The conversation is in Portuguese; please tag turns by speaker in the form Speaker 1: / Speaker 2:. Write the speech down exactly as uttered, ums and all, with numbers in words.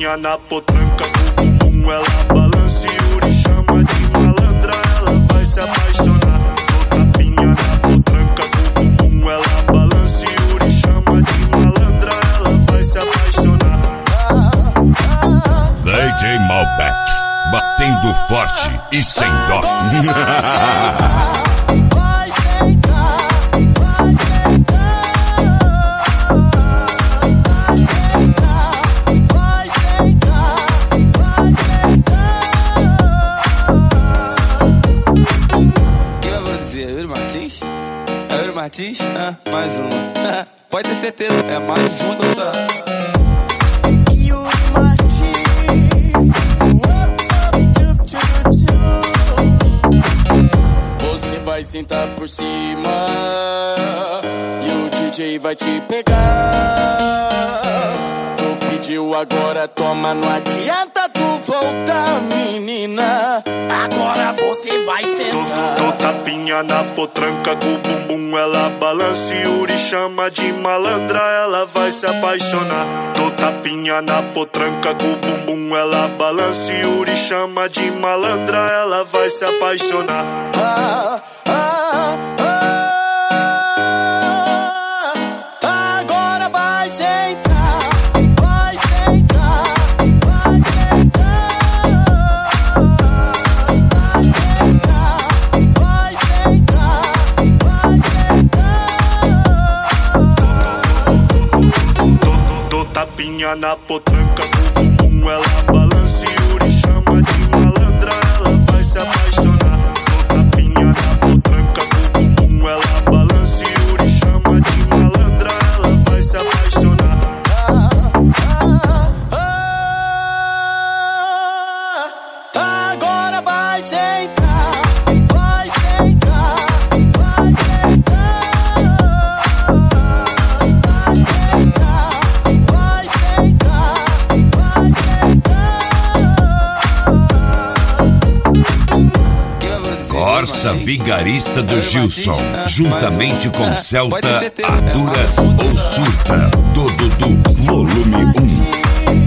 Speaker 1: tapinha na potranca do bumbum, ela balança e Yuri chama de malandra, ela vai se apaixonar. Dou tapinha na potranca do bumbum, ela balança e Yuri chama de malandra, ela vai se apaixonar.
Speaker 2: D J Malbec, batendo forte e sem dó.
Speaker 3: Vai sentar, vai sentar, vai sentar, vai sentar.
Speaker 4: Quem vai produzir? É Yuri Martins? É Yuri Martins? Ah, mais um. Pode ter certeza, é mais um do tá.
Speaker 3: Yuri Martins. Você vai sentar por cima e o D J vai te pegar. Tu pediu, agora toma, não adianta tu voltar, menina. Agora você vai sentar.
Speaker 1: Dou tapinha na potranca com o bumbum, ela balança e Yuri chama de malandra, ela vai se apaixonar. Dou tapinha na potranca com o bumbum, ela balança e Yuri chama de malandra, ela vai se apaixonar.
Speaker 3: Ah, ah, ah, agora vai sentar, vai sentar, vai sentar, vai sentar, vai sentar.
Speaker 1: Dou tapinha na potranca com o bumbum, ela balança e Yuri chama de malandra, ela vai se apaixonar. Dou tapinha na potranca com o bumbum, ela balança e Yuri chama de malandra, ela vai se apaixonar.
Speaker 3: Agora vai sentar, vai sentar, vai sentar, vai sentar, vai sentar.
Speaker 4: Quem vai produzir?
Speaker 2: Corsa
Speaker 4: Yuri Martins?
Speaker 2: Vigarista do
Speaker 4: É Yuri
Speaker 2: Gilson,
Speaker 4: Martins? Ah,
Speaker 2: juntamente
Speaker 4: mais um.
Speaker 2: com
Speaker 4: Ah,
Speaker 2: Celta,
Speaker 4: pode ter certeza, é
Speaker 2: Atura
Speaker 4: mais um do
Speaker 2: ou
Speaker 4: tá.
Speaker 2: Surta, do Dudu, volume um.